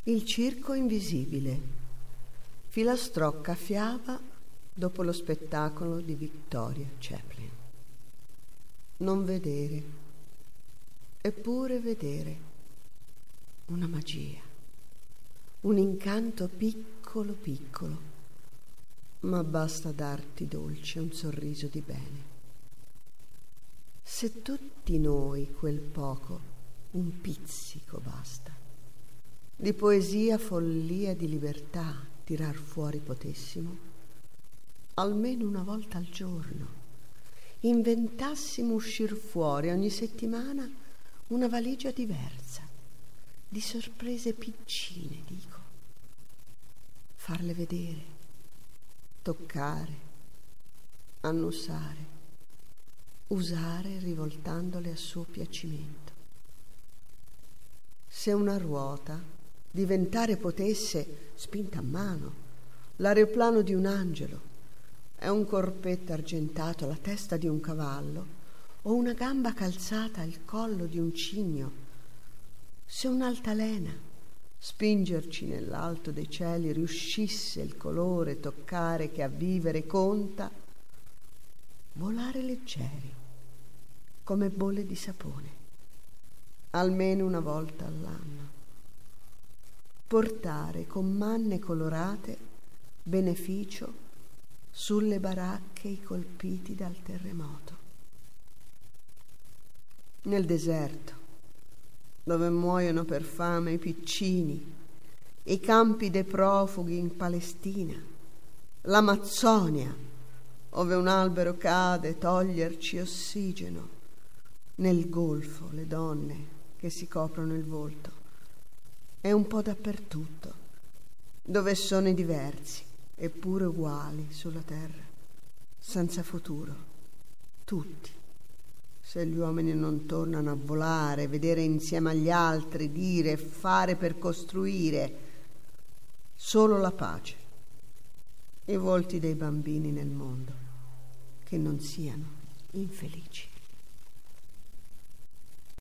Il circo invisibile. Filastrocca fiaba dopo lo spettacolo di Victoria Chaplin. Non vedere, eppure vedere. Una magia, un incanto piccolo piccolo, ma basta darti dolce un sorriso di bene. Se tutti noi quel poco, un pizzico basta, di poesia, follia, di libertà tirar fuori potessimo, almeno una volta al giorno, inventassimo uscir fuori ogni settimana una valigia diversa, di sorprese piccine, dico, farle vedere, toccare, annusare, usare rivoltandole a suo piacimento. Se una ruota diventare potesse, spinta a mano, l'aeroplano di un angelo, è un corpetto argentato alla testa di un cavallo o una gamba calzata al collo di un cigno, se un'altalena spingerci nell'alto dei cieli riuscisse il colore toccare che a vivere conta, volare leggeri come bolle di sapone, almeno una volta all'anno, portare con manne colorate beneficio sulle baracche i colpiti dal terremoto. Nel deserto, dove muoiono per fame i piccini, i campi dei profughi in Palestina, l'Amazzonia, ove un albero cade toglierci ossigeno, nel golfo le donne che si coprono il volto, e un po' dappertutto, dove sono i diversi, eppure uguali sulla terra, senza futuro, tutti, se gli uomini non tornano a volare, vedere insieme agli altri, dire e fare per costruire solo la pace, i volti dei bambini nel mondo, che non siano infelici.